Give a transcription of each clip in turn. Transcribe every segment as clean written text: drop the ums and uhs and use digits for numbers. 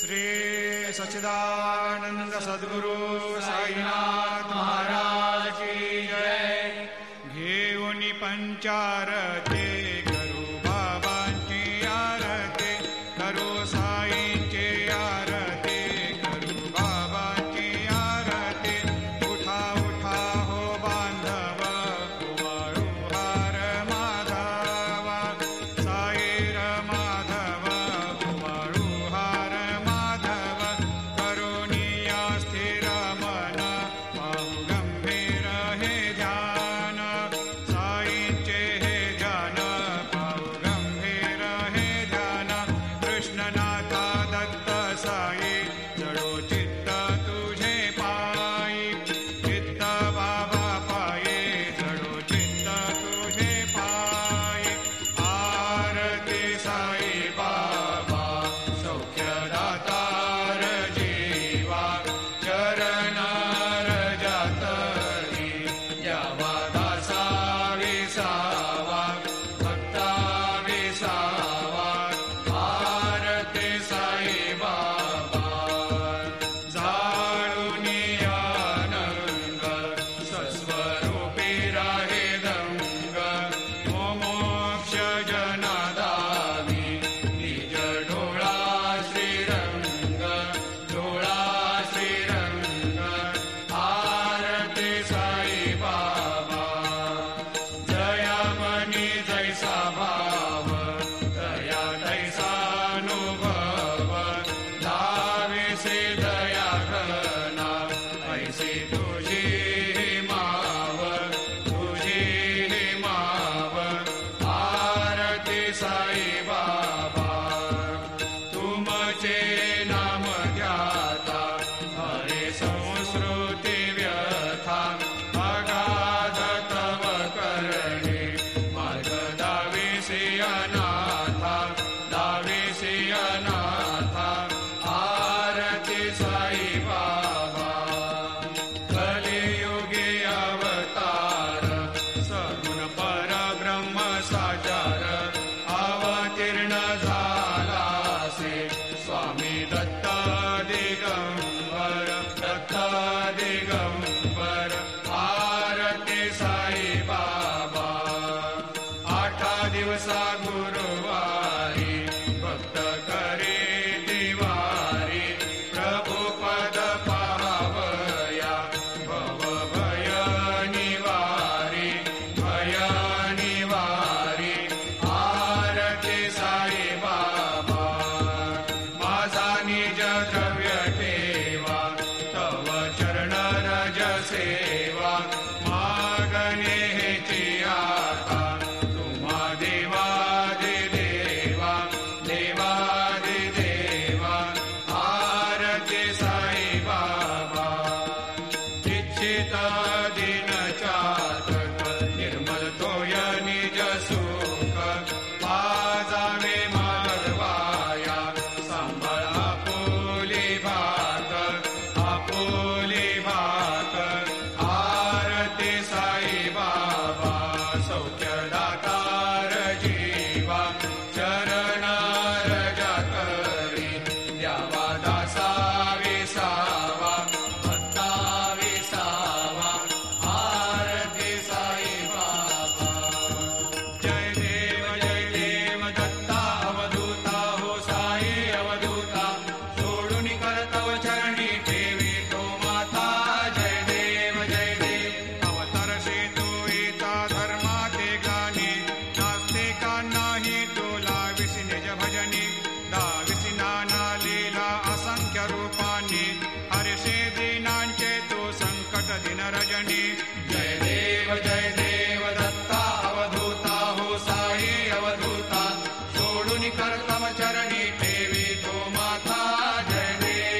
श्री सच्चिदानंद सद्गुरु साईनाथ महाराज की जय. घेऊन पंचारते करू बाबांची आरती, करू साईंची आरती, करू बाबांची आरती. उठा उठा हो बांधव, कुवाळू हार माधवा, साईर माधव, कुवाळू हार माधव. करुणिया स्थिर मन, पाहू गंभीर हे ध्यान, साईंचे हे ध्यान, पाहू गंभीर हे ध्यान. कृष्णनाथा दत्त साई, जडो चित्त तुझे पायी, चित्त बाबा पायी, जडो चित्त तुझे पायी. आरती साई बाबा, सौख्यदातार जीवा, चरण रजतरी, द्यावा दासा विसावा, भक्ता विसावा. आरती साई बाबा, जाळूनी आनंद, सस्वरूपी राहे दंग. मोमोक्ष जनादावी, निज डोळा श्रीरंग, डोळा श्रीरंग. आरती साई बाबा, जयामनी जैसा भाव, दया तैसा अनुभव. लाविसे दया घना, ऐसी तुझी माव, तुझी माव. आरती साई बाबा, तुमचे नाम ध्याता, हरे संस्कृती व्यथा. अगाध तव करणे, मार्ग दाविसी अनाथा, दाविसी अनाथा. आरती साई बाबा, कलियुगी अवतार, सगुण परब्रह्म साचार. अवतीर्ण झालासे, स्वामी दत्त दिगंबर, दत्त दिगंबर. आरती साई बाबा, 8 दिवसा गुरुवारी, भक्त करे दिवारी. प्रभू पद पावया, भव भय निवारी, भय निवारी. आरती साई बाबा, माझा निज द्रव्य ठेवा, तव चरण रज सेवा. मागणे हेची आता, तुम्हा देवादिदेवा, देवादिदेवा. आरती साई बाबा, इच्छित दिन चातक, निर्मल तोय निज सुख. पाजावे मागवाया, सांभाळ आपुली भात, आपुली भात. आरती साई बाबा, सौख्यदातार जीवा, चरण रजतरी, द्यावा दासा विसावा, भक्ता विसावा. आरती साई बाबा, जय देव दत्ता अवधूता, हो साई अवधूता. सोडून करतव चरणी, ठेवी तो माता. जय देव अवतरसे तू येता धर्माते गाणी. नास्तिकांनाही तू लाविसी निज भजनी, दाविसी नाना लीला असंख्य रूपांनी. हरषे दीनांचे तू संकट दिन रजनी. जय देव दत्ता अवधूता, हो साई अवधूता. सोडून करतव चरणी, ठेवी तो माता. जय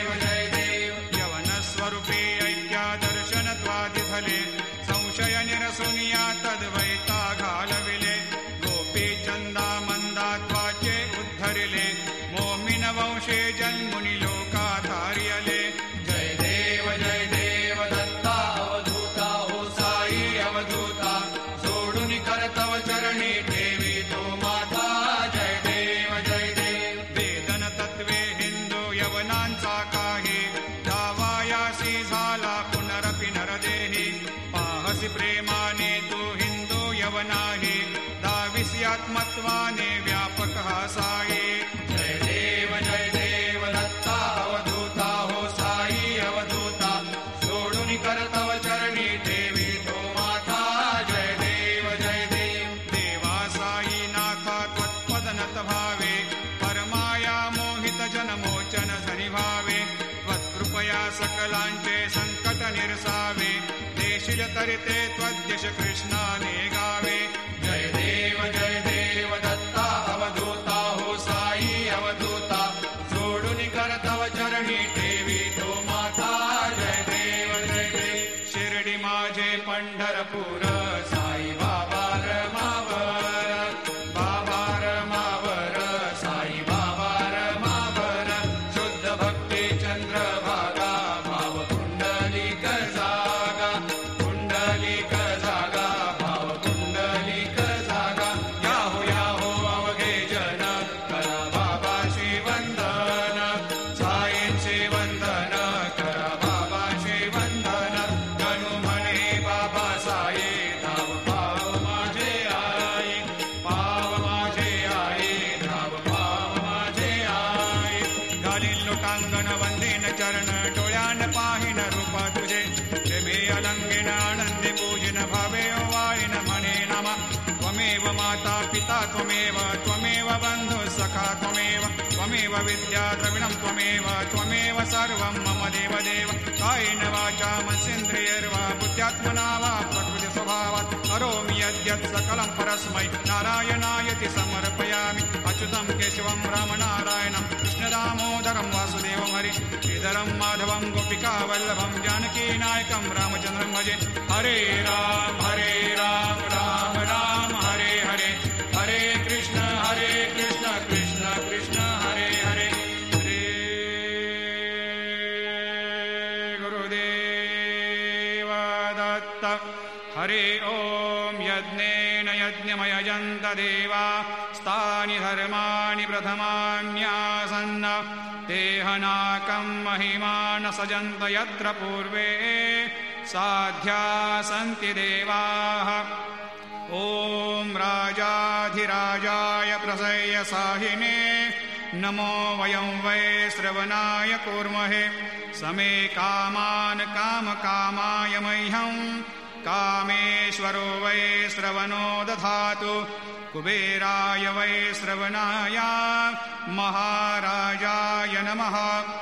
देव यवन स्वरूपी ऐक्या दर्शन त्वादिफले. संशय निरसुनिया तद्वैता घालविले. गोपी चंदा मंदा त्वाचे उद्धरिले. मोमिन वंशे जन्मुनी लोका धार्यले. जय देव दत्ता अवधूता, हो साई अवधूता. सोडून करतव चरणी, ठेवी तो माता. जय देव वेदन तत्वे हिंदू यवना तत्त्वाने व्यापकः साई। जय देव दत्ता अवधूता हो साई अवधूता सोडून कर तव चरणी ठेवी तो माथा। जय देव देवा साई नाथा त्वत्पदनत भावे परमाया मोहित जनमोचन धनी भावे त्वत्कृपया सकलांचे संकट निरसावे देशील तरिते त्वद्यश कृष्णाने गावे। जय देव दत्ता अवधूता हो साई अवधूता सोडून कर तव चरणी ठेवी तो माथा। जय देव शिर्डी माझे पंढरपूर साई बाबा रमावर बाबा रमावर साई बाबा रमावर शुद्ध भक्ती चंद्रभागा भाव कुंडलिक जागा कुंडलिक जागा भाव कुंडलिक जागा। याहो अवघे जन करा बाबाशी वंदन साईंचे वंदन करा बाबाशी वंदन गणू म्हणे बाबा साई धाव पाव माझे आई पाव माझे आई धाव पाव माझे आई। घालीन लोटांगण वंदेन चरण डोळ्यान पाहिन रूप तुझे प्रेमे अलंगिन आनंदी पूजिन भावे वाईन म्हणे नमा। त्वमेव माता पिता त्वमेव बंधु सखा त्वमेव विद्या द्रविणं त्वमेव सर्वं मम देव कायेन वाचा मनसेन्द्रियैर्वा बुद्ध्यात्मना वा प्रकृति स्वभावात् करोमि यद्यत् सकलं परस्मै नारायणायति समर्पयामि। अच्युतं केशवं रामनारायणं कृष्णदामोदरं वासुदेवं हरि श्रीधरं माधवं गोपिकावल्लभं जानकीनायकं रामचन्द्रं भजे। हरे राम राम राम हरे हरे हरे कृष्ण कृष्ण कृष्ण हरे हरे। श्री गुरुदेव दत्त। हरि ओम यज्ञेन यज्ञमयजन्त देवा स्तानि धर्माणि प्रथमान्यासन्न तेहनाकं महिमान सजन्त यत्र पूर्वे साध्या सन्ति देवाः। ॐ राजाधिराजाय प्रसय्य साहिने नमो वयं वै श्रवणाय कुर्महे। समे कामान् कामकामाय मह्यं कामेश्वरो वै श्रवणो दधातु। कुबेराय वै श्रवणाय महाराजाय नमः।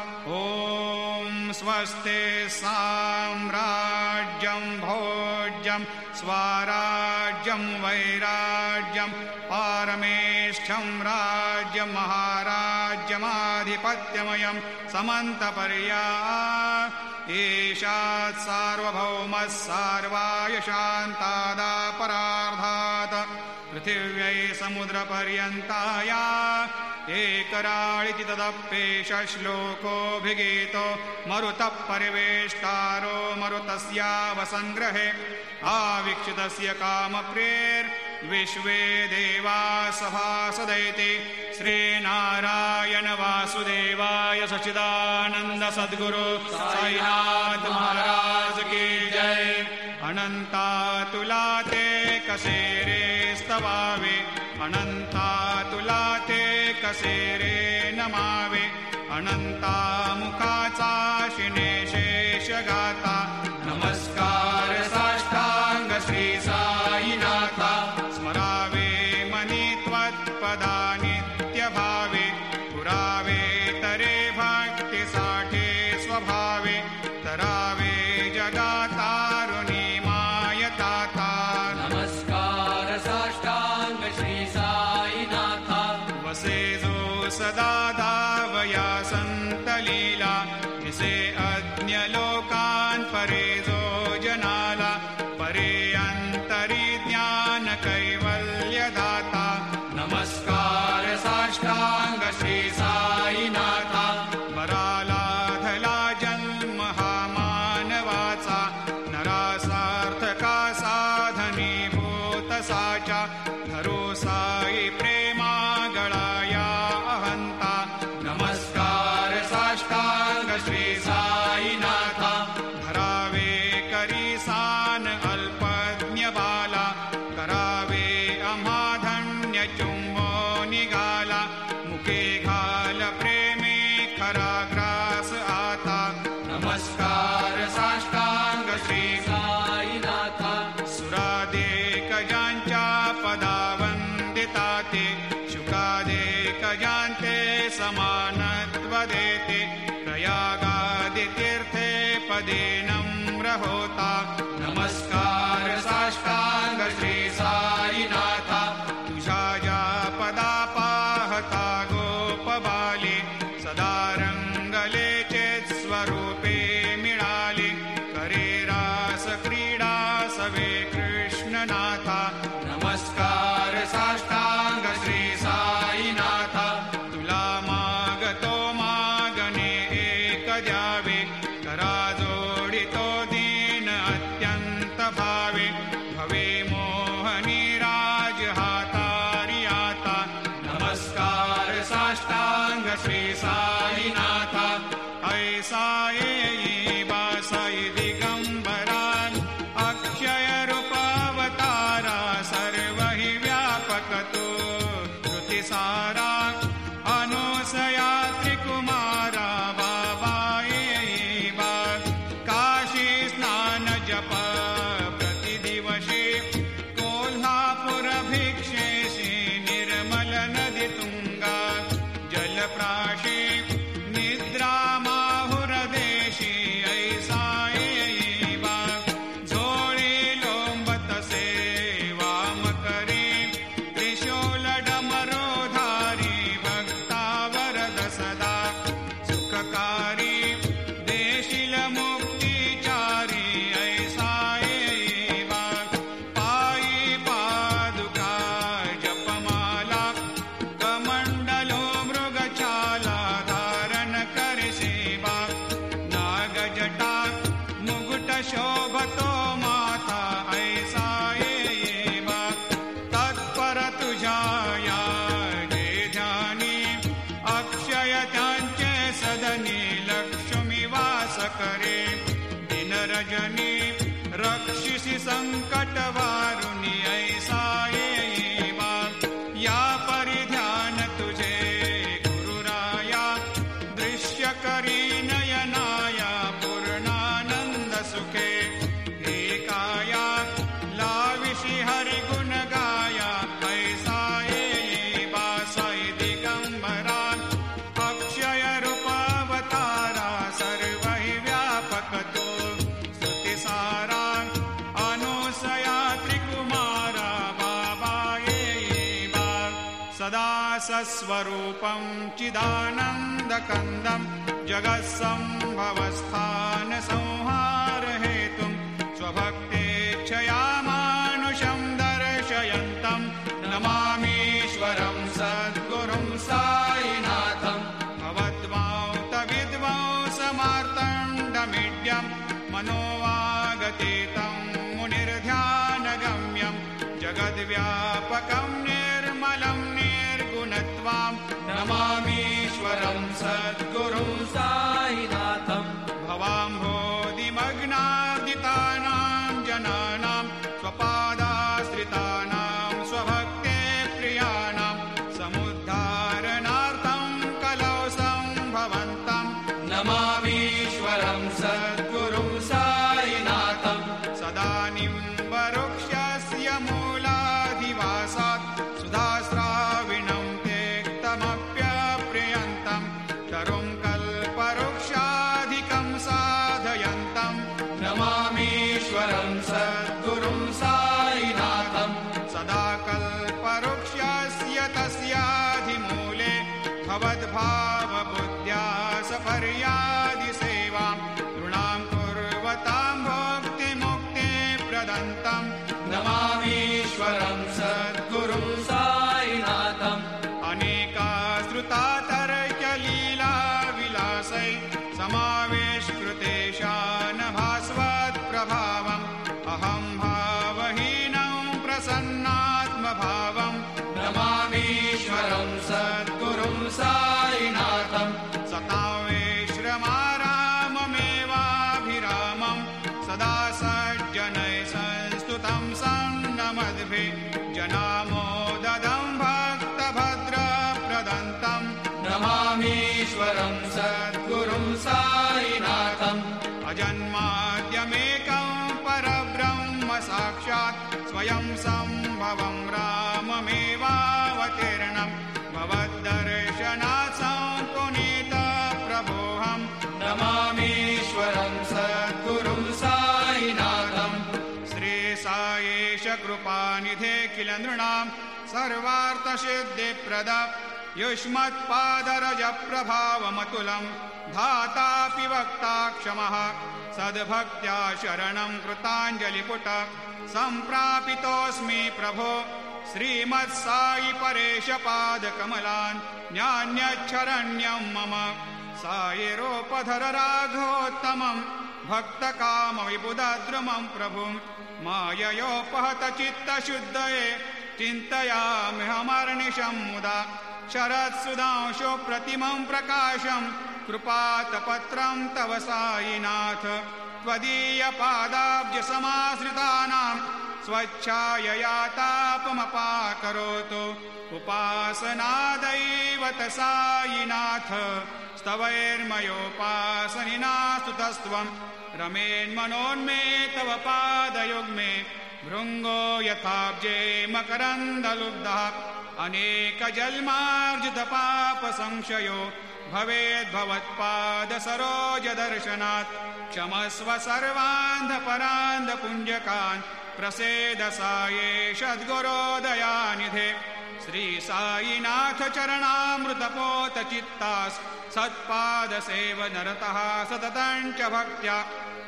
ॐ स्वस्ति साम्राज्यं भोज्यं स्वराज्यं वैराज्यं पारमेष्ठ्यं राज्यं महाराज्यमाधिपत्यमयं समन्तपर्या ईशात् सार्वभौमः सर्वाय शान्तादापरार्धात् पृथिव्यै समुद्रपर्यन्ताया एकराळिति तदप्येष श्लोकोऽभिगीतो मरुतः परिवेष्टारो मरुतस्यावसङ्ग्रहे आवीक्षितस्य कामप्रेर्विश्वे देवा सभासदैति। श्रीनारायण वासुदेवाय सच्चिदानन्द सद्गुरु साईनाथ महाराज की जय। अनन्तातुलाते कसेरे स्तवावे अनन्तातुलाते कसेरे नमावे अनन्तामुखाचा शिनेशेषगाता नमस्कार साष्टांग श्री साईनाथा स्मरावे मनी त्वत्पदानित्यभावे पुरावे तरे भक्तिसाठे स्वभावे तरावे जगातारुणीमाय ताता। नमस्कार साष्टांग श्री साईनाथा वसे जो सदा धावया संतलीला जिसे अज्ञलोकान् परे जो जनाला परे अंतरी ज्ञान कैवल्यदाता। नमस्कार साष्टांग श्री साईनाथा बरालाधला जन्म हा मानवाचा नरासार्थका साधनीभूत साचा धरो साई प्रेमा गळाया अहंता। नमस्कार साष्टांग श्री साईनाथा धरावे करीसान अल्पज्ञ बाला करावे अमाधन्य चुंब पदे नम्र होता नमस्कार साष्टांग श्री साईनाथा तुझा ज्या पदा पाहता गोपबाले सदा रंगले चेत स्वरूपे मिळाले करे रास क्रीडा सवे कृष्णनाथा नमस्कार साष्टांग श्री साईनाथा तुला मागतो मागणे एक द्यावे करा जोडितो दीन अत्यंत भावे भवे मोहनी राज हातारी आता नमस्कार साष्टांग श्री साईनाथा ऐसा येई बासाई दिगंबरान अक्षय रूपावतारा सर्व हि व्यापक तो श्रुती सारा अनुसया त्रिकुमारा बाबा येई बा काशी स्नान जप प्रतिदिवशी कोल्हापुर भिक्षेशी निर्मल नदी तुंगा जलप्राशी निद्रा माहुर देशी ऐसा येई बा झोळी लोंबत सेवाम करे त्रिशूल डमरोधारी भक्ता वरद सदा सुखकारी देशील मुक्तिचारी ऐसा येई बा पायी पादुका जपमाला कमंडलो मृगचाला धारण करे सेवा नागजटा मुकुट शोभतो माता ऐसा येई बा तत्पर तुझ्या या जे ध्यानी अक्षय त्यांचे सदनी लक्ष्मी वास करे दिन रजनी रक्षिसी संकट वारुणी ऐसा येई बा या परिध्यान तुझे गुरुराया दृश्य करी नयनाया पूर्णानंद सुखे एकाया लाविशी हरि गुण गाया ऐसा येई बा साई दिगंबरा अक्षय रूपावतारा सर्व हि व्यापक तो स्तुती सारा अनुसया त्रिकुमारा बाबा येई बा सदा सस्वरूपं चिदानन्दकन्दं जगत्सम्भवस्थान संहार हेतुं स्वभक्तेच्छया मानुषं दर्शयन्तं नमामीश्वरं सद्गुरुं साईनाथं भवद्वांतविद्वांसमार्तण्डमीड्यं मनोवागतीतं मुनिर्ध्यानगम्यं जगद्व्यापकं निर्मलं निर्गुणत्वां नमामीश्वरं सद्गुरुं साईनाथं भवाम्भोधिमग्नादितानां जनानां स्वपादाश्रितानां स्वभक्ते प्रियाणां समुद्धारणार्थं कलौ सम्भवन्तं नमामीश्वरं सद्गुरुं साईनाथं सदा निम्बवृक्षस्य मूलाधिवासात् सुधास्राविणं त्यक्तमप्यप्रियन्तं तरुं कल्पवृक्षाधिकं साधयन्तं नमामीश्वरं सद्गुरुं साईनाथं सदा कल्पवृक्षस्य तस्याधिमूले भवद्भावबुद्ध्या सपर्यादिसेवां नृणां कुर्वतां भोक्तिमुक्तिप्रदन्तं नमामीश्वरं सद्गुरुं साईनाथं अनेकाश्रुतातर्क्यलीलाविलासै समावेशकृतेशान भास्वत्प्रभावम् अहं भावहीनं प्रसन्नात्मभावं नमामीश्वरं सद्गुरुं साईनाथं सतावेश्रमाराममेवाभिरामं सदा सज्जनैः संस्तुतं सन्नमद्भिः जनामोददं भक्तभद्रप्रदन्तं नमामीश्वरं सद्गुरुं साईनाथं अजन्माद्यमेकं परब्रह्म साक्षात् स्वयं सम्भवं राममेवावतीर्णं भवद्दर्शनात् सम्पुनीतप्रभोऽहं नमामीश्वरं सद्गुरुं नृणां सर्वार्थसिद्धिप्रद युष्मत्पादरजप्रभावमतुलं धातापि वक्ता क्षमः सद्भक्त्या शरणं कृताञ्जलिपुट सम्प्रापितोऽस्मि प्रभो श्रीमत्सायि परेशपादकमलान् न्यान्यच्छरण्यं मम सायिरोपधर राघवोत्तमं भक्तकामविबुधद्रुमं प्रभुं माययोपहतचित्तशुद्धये चिन्तयाम्यहमर्निशं मुदा शरत्सुधांशो प्रतिमं प्रकाशं कृपातपत्रं तव सायिनाथ त्वदीयपादाब्जसमाश्रितानां स्वच्छाययातापमपाकरोतु उपासनादैवत सायिनाथ स्तवैर्मयोपासनिना स्तुतस्त्वं रमेन्मनोन्मे तव पादयुग्मे भृङ्गो यथाब्जे मकरन्दलुब्धः अनेकजन्मार्जितपापसंशयो भवेद्भवत्पादसरोजदर्शनात् क्षमस्व सर्वान्धपरान्धपुञ्जकान् प्रसेद साये सद्गुरोदयानिधे श्रीसायिनाथ चरणामृतपोतचित्तास् सत्पादसेवनरतः सततं च भक्त्या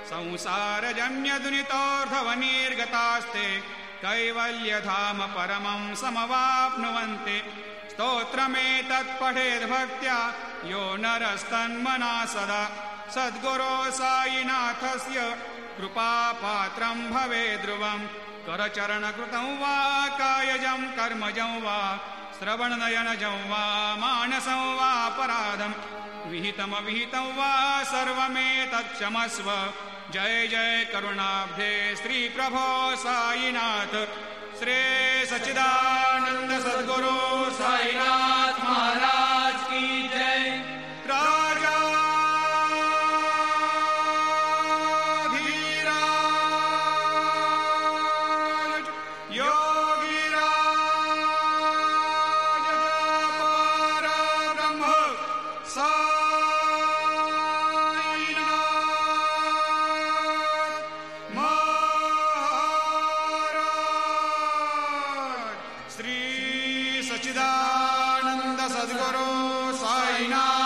संसारजन्यदुनितोर्धवनिर्गतास्ते कैवल्यधाम परमं समवाप्नुवन्ति स्तोत्रमेतत्पठेद्भक्त्या यो नरस्तन्मना सदा सद्गुरो सायिनाथस्य कृपापात्रं भवेद्ध्रुवं करचरणकृतं वा कायजं कर्मजं वा श्रवणनयनजं वा मानसं वा अपराधं विहितमविहितं वा सर्वमेतत्क्षमस्व जय जय करुणाब्धे श्रीप्रभो सायिनाथ श्री सच्चिदानंद सद्गुरु साईनाथ महाराज की जय। राजा धीराज योगीराज परब्रह्म सच्चिदानंद सद्गुरु साईनाथ।